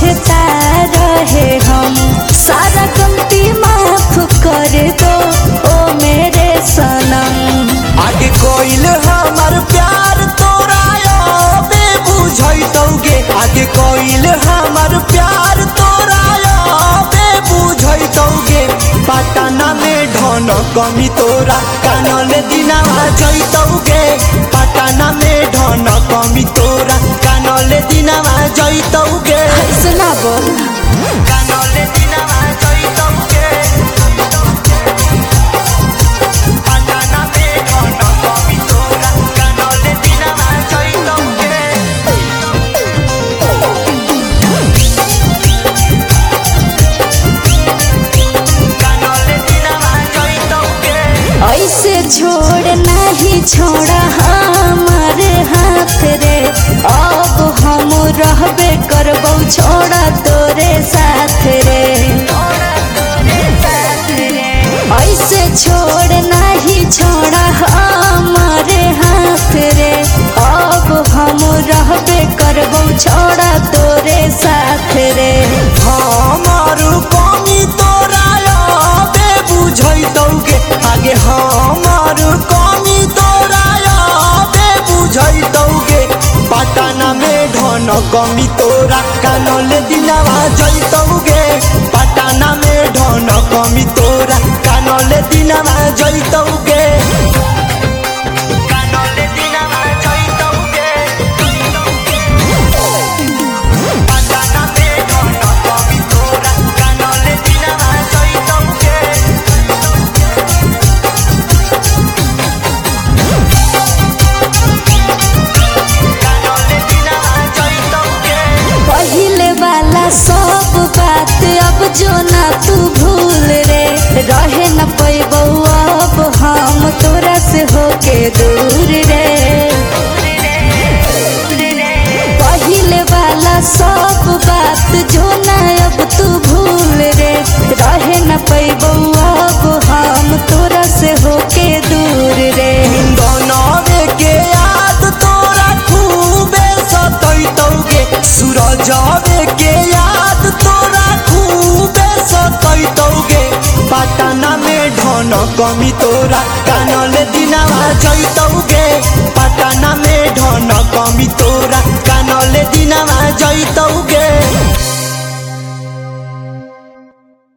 सोचता रहे हम सारा गलती माफ कर दो ओ मेरे सनम। आगे कोइल हमार प्यार तोरा बे बुझैतौगे, आगे कोइल हमार प्यार तोरा बे बुझैतौगे। पटना में ढन कमी तोरा कानल दिनावा जैतौगे, पटना में ढन कमी तोरा कानल दिनावा जैतौगे। सुना बोल कानल दिनावा जैतौगे, पटना में ढन कमी तोरा कानल दिनावा जैतौगे। ऐसे छोड़ नहीं छोड़ा हमारे हाथ रे, अब हम रहबे करबौ छोड़ा तोरे साथ रे। ऐसे छोड़ नहीं छोड़ा हमारे हाथ रे, अब हम रहबे करबौ छोड़ा तोरे साथ रे। हमारू कमी तोरा बे बुझैतौगे, आगे हमारू कमी तोरा बे बुझैतौगे। पटना में ढन कमी तोरा कानल दिनावा जैतौगे, पटना में ढन कमी तोरा कानल दिनावा जैतौगे। कानल दिनावा जैतौगे, पटना में ढन कमी तोरा कानल दिनावा जैतौगे। पहिले वाला सब बात अब जो ना तू भूल रे, रहे न पैबौ अब हम तोरा से होके दूर रे। पहिले वाला सब बात जो ना अब तू भूल रे, रहे न पैबौ अब हम तोरा से होके दूर रे। कुंदनवे के याद तोरा खूबे सतैतौगे, सूरजवे के याद तोरा खूबे सतैतौगे। पटना में ढन कमी तोरा कानल दिनावा जैतौगे, पटना में ढन कमी तोरा कानल दिनावा जैतौगे।